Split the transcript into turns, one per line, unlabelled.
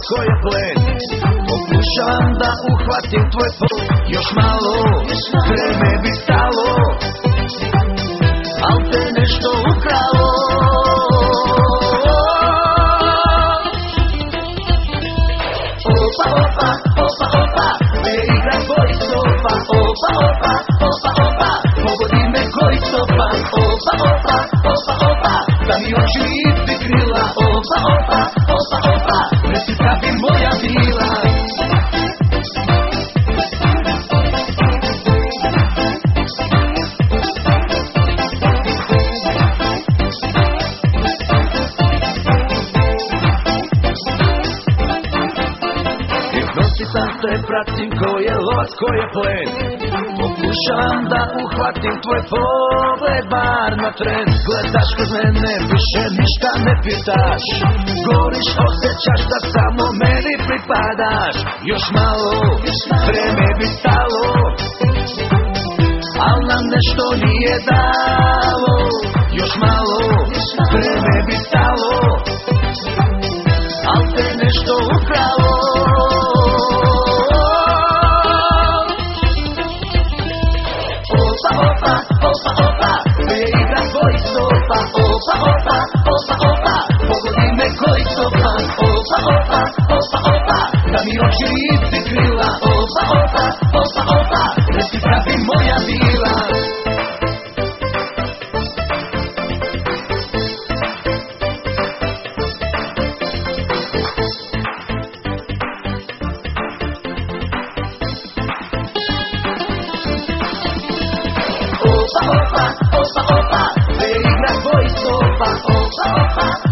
lako je plen. Pokušavam da uhvatim tvoj još malo, vreme bi stalo, al te nešto ukralo. Opa, opa, opa, opa, ne igra koji sopa. Opa, opa, opa, opa, pogodi me koji sopa. Opa, opa, opa, opa, da mi oči isti krila. Opa, opa, opa, opa, reci da bi moja bila. Hipnotisan te pratim ko je lovac, ko je plen. Pokušavam da uhvatim tvoj pogled, bar na tren. Gledaš kroz mene, više ništa ne pitaš. Govoriš, osjećaš da samo meni pripadaš. Još malo, vreme bi stalo, al nam nešto nije dalo. Još malo, vreme bi stalo, al te nešto ukralo. Opa, opa, opa, opa, ne igra koji sopa. Opa, opa, opa, opa, pogodi me koji sopa. Opa, opa, opa, opa, da mi oči isti krila. Opa, opa, opa, opa, reci da bi moja bila. Opa, opa, opa, opa, ne igra koji sopa. Opa, opa,